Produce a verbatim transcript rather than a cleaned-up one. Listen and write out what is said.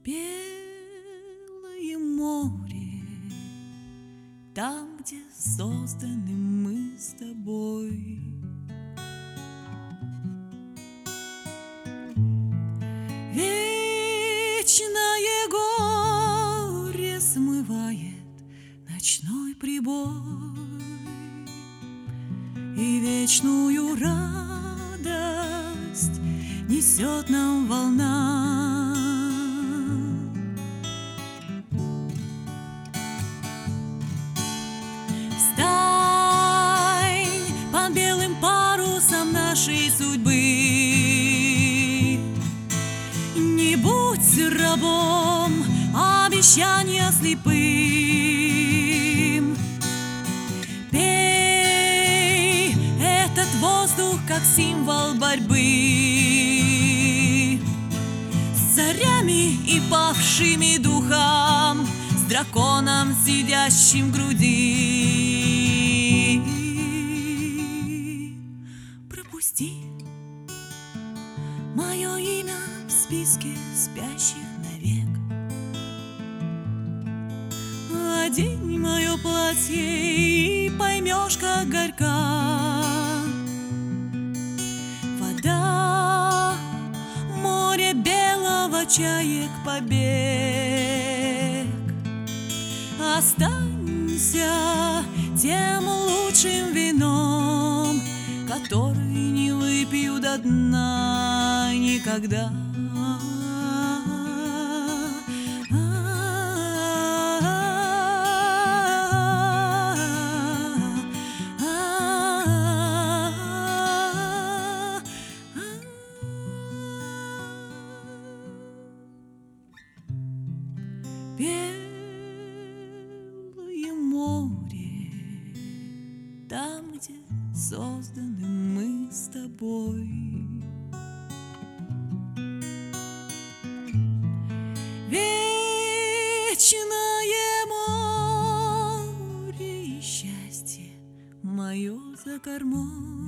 Белое море, там, где созданы мы с тобой. Вечное горе смывает ночной прибой, и вечную радость несет нам волна. Встань под белым парусом нашей судьбы, не будь рабом обещания слепым. Пей этот воздух, как символ борьбы с царями и павшими духом, с драконом, сидящим в груди. Пропусти мое имя в списке спящих навек. Одень мое платье и поймешь, как горька вода, море белого чаек побег. Останься тем лучшим вином, который не выпью до дна никогда. Белое море, там, где созданы мы с тобой. Вечное море и счастье мое за кормой.